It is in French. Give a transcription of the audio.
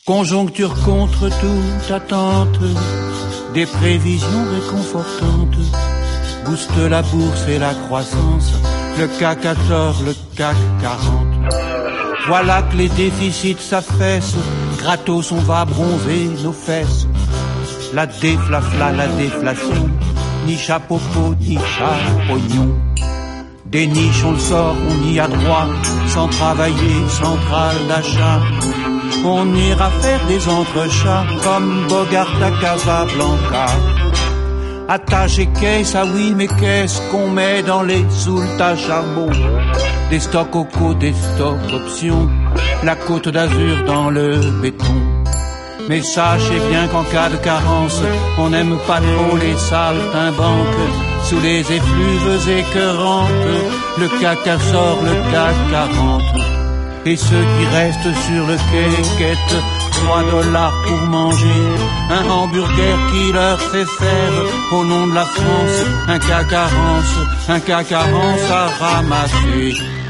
Conjoncture contre toute attente, des prévisions réconfortantes, booste la bourse et la croissance, le CAC 14, le CAC 40. Voilà que les déficits s'affaissent, gratos on va bronzer nos fesses. La déflafla, la déflation, ni chapeau-peau, ni chapognon. Des niches on le sort, on y a droit, sans travailler, centrale d'achat. On ira faire des entrechats comme Bogart à Casablanca. Attache et caisse, ah oui, mais qu'est-ce qu'on met dans les soultes à charbon? Des stocks au côtes, des stocks options, la Côte d'Azur dans le béton. Mais sachez bien qu'en cas de carence, on n'aime pas trop les saltimbanques. Sous les effluves écœurantes, le CAC sort le CAC 40. Et ceux qui restent sur le quai quêtent $3 pour manger un hamburger qui leur fait faire au nom de la France un CAC 40 à ramasser.